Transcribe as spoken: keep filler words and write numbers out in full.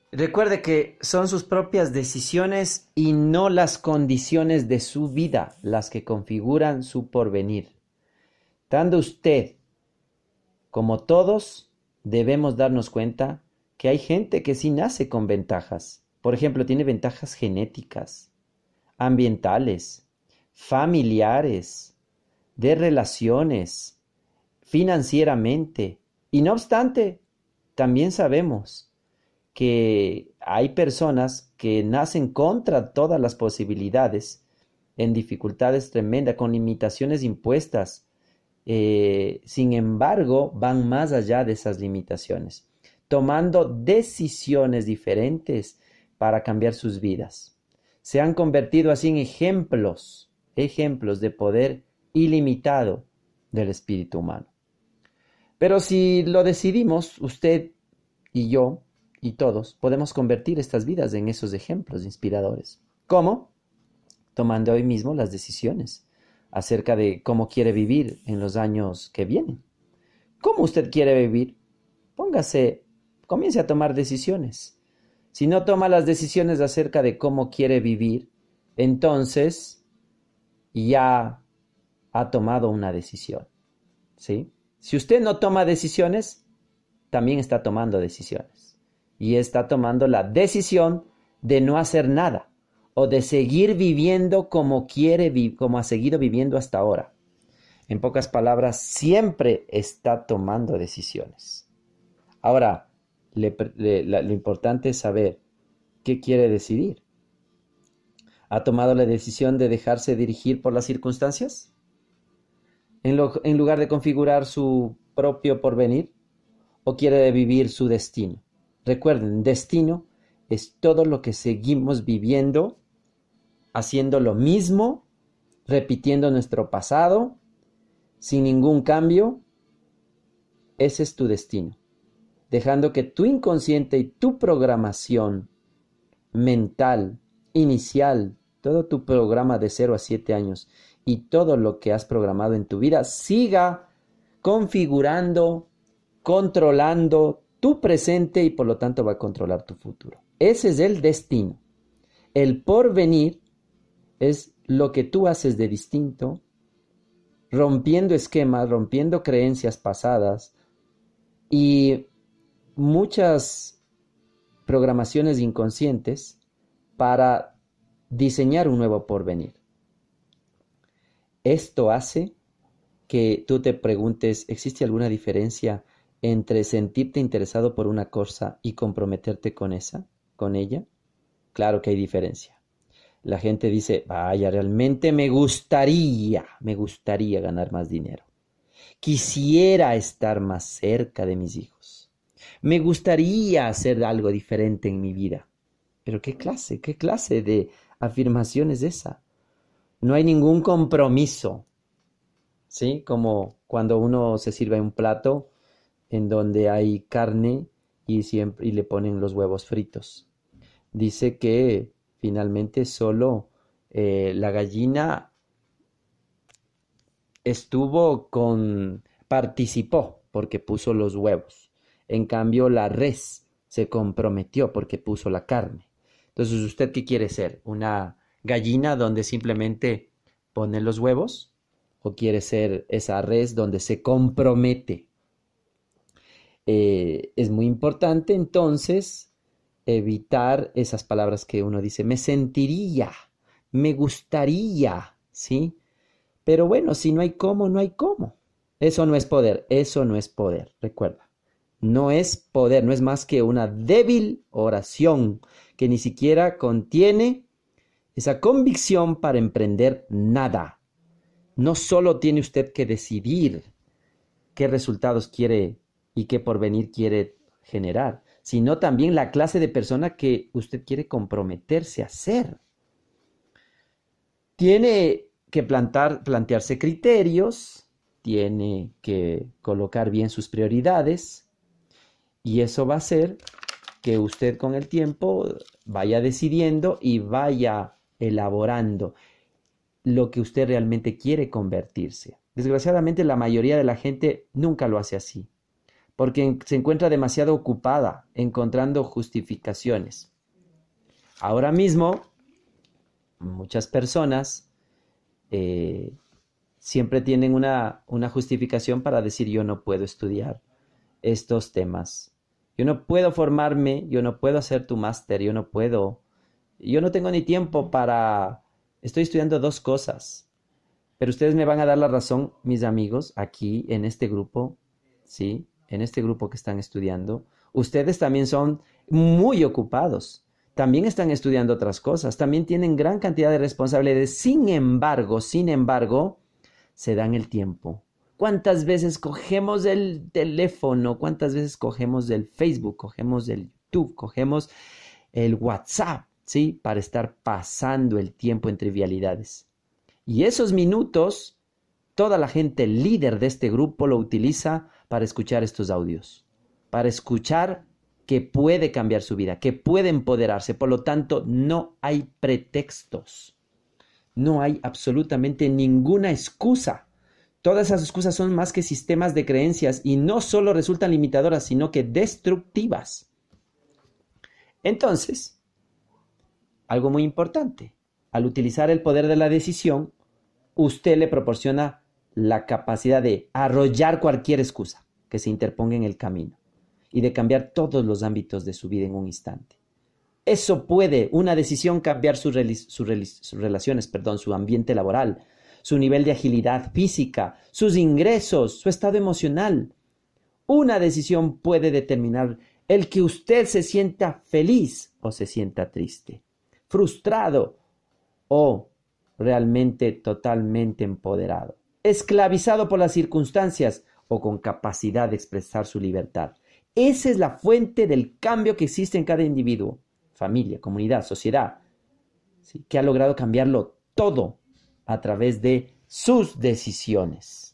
Recuerde que son sus propias decisiones y no las condiciones de su vida las que configuran su porvenir. Tanto usted como todos debemos darnos cuenta que hay gente que sí nace con ventajas. Por ejemplo, tiene ventajas genéticas, ambientales, familiares, de relaciones, financieramente. Y no obstante, también sabemos que hay personas que nacen contra todas las posibilidades, en dificultades tremendas, con limitaciones impuestas. Eh, sin embargo, van más allá de esas limitaciones, tomando decisiones diferentes para cambiar sus vidas. Se han convertido así en ejemplos, ejemplos de poder ilimitado del espíritu humano. Pero si lo decidimos, usted y yo y todos podemos convertir estas vidas en esos ejemplos inspiradores. ¿Cómo? Tomando hoy mismo las decisiones acerca de cómo quiere vivir en los años que vienen. ¿Cómo usted quiere vivir? Póngase, comience a tomar decisiones. Si no toma las decisiones acerca de cómo quiere vivir, entonces ya ha tomado una decisión, ¿sí? Si usted no toma decisiones, también está tomando decisiones. Y está tomando la decisión de no hacer nada o de seguir viviendo como quiere, como ha seguido viviendo hasta ahora. En pocas palabras, siempre está tomando decisiones. Ahora, le, le, la, lo importante es saber qué quiere decidir. ¿Ha tomado la decisión de dejarse dirigir por las circunstancias? En, lo, en lugar de configurar su propio porvenir, ¿o quiere vivir su destino? Recuerden, destino es todo lo que seguimos viviendo, haciendo lo mismo, repitiendo nuestro pasado, sin ningún cambio. Ese es tu destino. Dejando que tu inconsciente y tu programación mental, inicial, todo tu programa de cero a siete años y todo lo que has programado en tu vida siga configurando, controlando tu presente y por lo tanto va a controlar tu futuro. Ese es el destino. El porvenir es lo que tú haces de distinto, rompiendo esquemas, rompiendo creencias pasadas y muchas programaciones inconscientes para diseñar un nuevo porvenir. Esto hace que tú te preguntes, ¿existe alguna diferencia entre sentirte interesado por una cosa y comprometerte con esa, con ella? Claro que hay diferencia. La gente dice, vaya, realmente me gustaría, me gustaría ganar más dinero. Quisiera estar más cerca de mis hijos. Me gustaría hacer algo diferente en mi vida. Pero ¿qué clase, qué clase de afirmación es esa? No hay ningún compromiso, ¿sí? Como cuando uno se sirve un plato en donde hay carne y, siempre, y le ponen los huevos fritos. Dice que finalmente solo eh, la gallina estuvo con, participó porque puso los huevos. En cambio la res se comprometió porque puso la carne. Entonces, ¿usted qué quiere ser? ¿Una gallina donde simplemente pone los huevos? ¿O quiere ser esa res donde se compromete? Eh, es muy importante entonces evitar esas palabras que uno dice, me sentiría, me gustaría, ¿sí? Pero bueno, si no hay cómo, no hay cómo. Eso no es poder, eso no es poder, recuerda. No es poder, no es más que una débil oración que ni siquiera contiene esa convicción para emprender nada. No solo tiene usted que decidir qué resultados quiere y qué porvenir quiere generar, sino también la clase de persona que usted quiere comprometerse a ser. Tiene que plantar, plantearse criterios, tiene que colocar bien sus prioridades y eso va a hacer que usted con el tiempo vaya decidiendo y vaya elaborando lo que usted realmente quiere convertirse. Desgraciadamente la mayoría de la gente nunca lo hace así. porque se encuentra demasiado ocupada encontrando justificaciones. Ahora mismo, muchas personas eh, siempre tienen una, una justificación para decir yo no puedo estudiar estos temas. Yo no puedo formarme, yo no puedo hacer tu máster, yo no puedo. Yo no tengo ni tiempo para... Estoy estudiando dos cosas. Pero ustedes me van a dar la razón, mis amigos, aquí en este grupo, ¿sí? En este grupo que están estudiando. Ustedes también son muy ocupados. También están estudiando otras cosas. También tienen gran cantidad de responsabilidades. Sin embargo, sin embargo, se dan el tiempo. ¿Cuántas veces cogemos el teléfono? ¿Cuántas veces cogemos el Facebook? Cogemos el YouTube, cogemos el WhatsApp, ¿sí? Para estar pasando el tiempo en trivialidades. Y esos minutos, toda la gente líder de este grupo lo utiliza para escuchar estos audios, para escuchar que puede cambiar su vida, que puede empoderarse. Por lo tanto, no hay pretextos, no hay absolutamente ninguna excusa. Todas esas excusas son más que sistemas de creencias y no solo resultan limitadoras, sino que destructivas. Entonces, algo muy importante, al utilizar el poder de la decisión, usted le proporciona la capacidad de arrollar cualquier excusa que se interponga en el camino y de cambiar todos los ámbitos de su vida en un instante. Eso puede, una decisión, cambiar sus, su sus relaciones, perdón, su ambiente laboral, su nivel de agilidad física, sus ingresos, su estado emocional. Una decisión puede determinar el que usted se sienta feliz o se sienta triste, frustrado o realmente totalmente empoderado, esclavizado por las circunstancias o con capacidad de expresar su libertad. Esa es la fuente del cambio que existe en cada individuo, familia, comunidad, sociedad, ¿sí? Que ha logrado cambiarlo todo a través de sus decisiones.